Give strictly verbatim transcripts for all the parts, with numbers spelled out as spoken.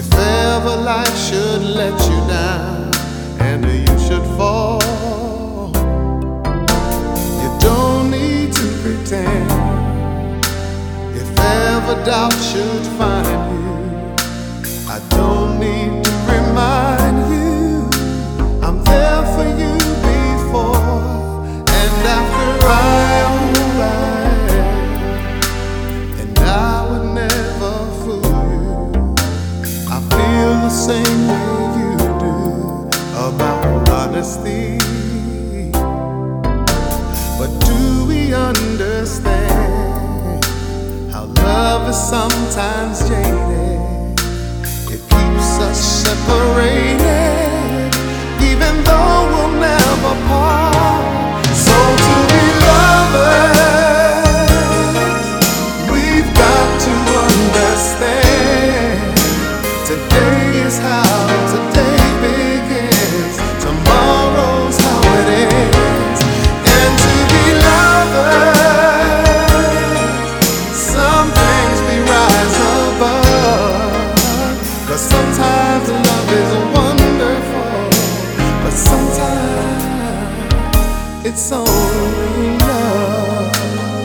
If ever life should let you down and you should fall, you don't need to pretend. If ever doubt should find you, I don't need to remind you I'm there for you before and after I am who I am, and I would never fool you. I feel the same way you do about honesty. But do we understand how love is sometimes jaded? It keeps us separated, even though we'll never part. So to be lovers, we've got to understand today is how today begins, tomorrow's how it ends. And to be lovers, some things we rise above. 'Cause sometimes love is wonderful, but sometimes it's only love.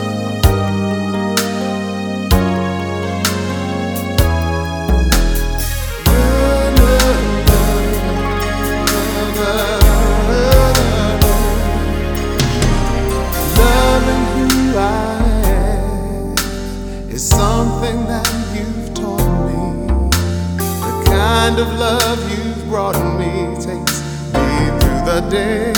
Loving who I am is something that you've taught me. The kind of love you've brought me takes me through the day.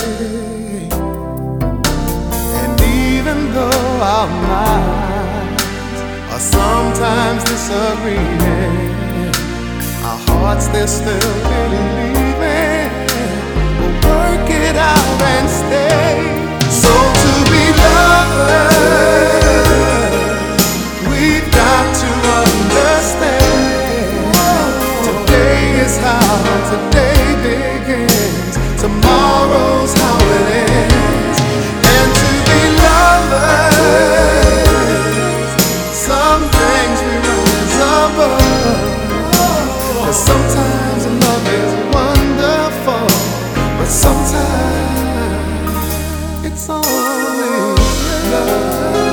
And even though our minds are sometimes disagreeing, our hearts, they're still believing we'll work it out and stay. So to be lovers, we've got to understand today is how today begins, tomorrow's how it ends. And to be lovers, some things we rise above. 'Cause sometimes love is wonderful, but sometimes it's only love.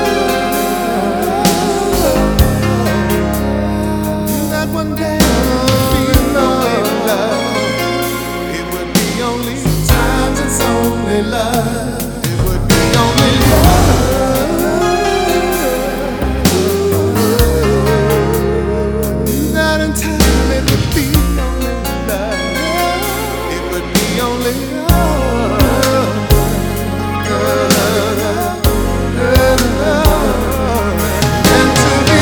That one day would be only love. It would be only sometimes it's only love. It would be only love. That in time it would be only love. It would be only love. And to be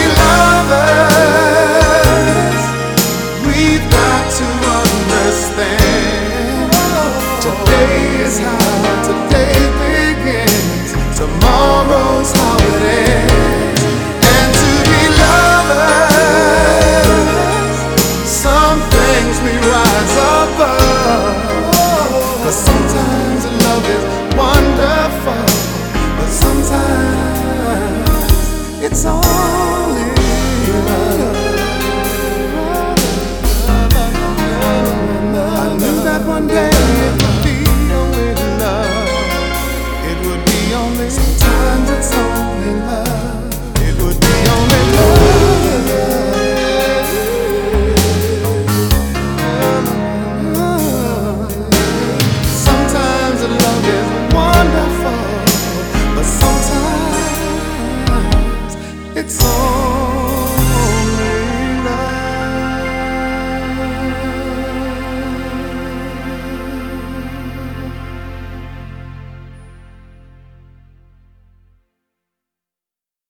lovers, we've got to understand today is how today begins, tomorrow's how it ends. And to be lovers, some things we rise above. 'Cause some